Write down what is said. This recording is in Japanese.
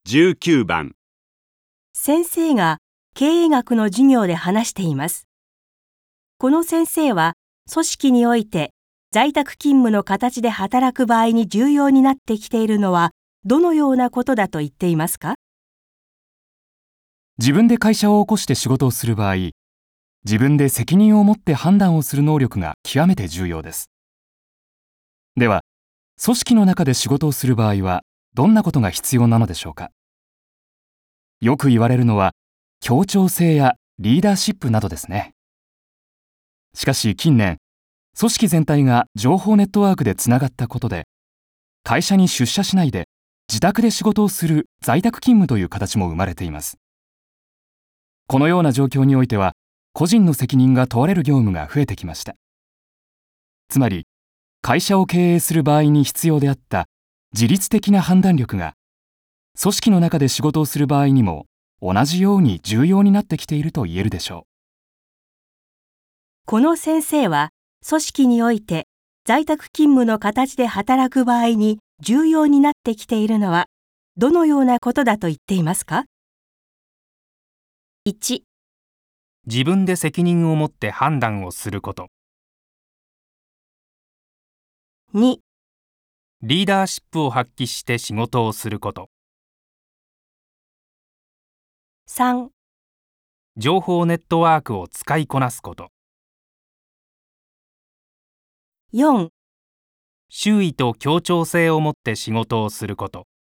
19番。 先生が経営学の授業で話しています。この先生は組織において在宅勤務の形で働く場合に重要になってきているのはどのようなことだと言っていますか？ 自分で会社を起こして仕事をする場合、自分で責任を持って判断をする能力が極めて重要です。では、組織の中で仕事をする場合はどんなことが必要なのでしょうか？よく言われるのは協調性やリーダーシップなどですね。しかし近年、組織全体が情報ネットワークでつながったことで、会社に出社しないで自宅で仕事をする在宅勤務という形も生まれています。このような状況においては、個人の責任が問われる業務が増えてきました。つまり、会社を経営する場合に必要であった自律的な判断力が、組織の中で仕事をする場合にも同じように重要になってきていると言えるでしょう。 この先生は組織において在宅勤務の形で働く場合に重要になってきているのはどのようなことだと言っていますか？ 1、 自分で責任を持って判断をすること。 2、 リーダーシップを発揮して仕事をすること。 3、 情報ネットワークを使いこなすこと。 4、 周囲と協調性を持って仕事をすること。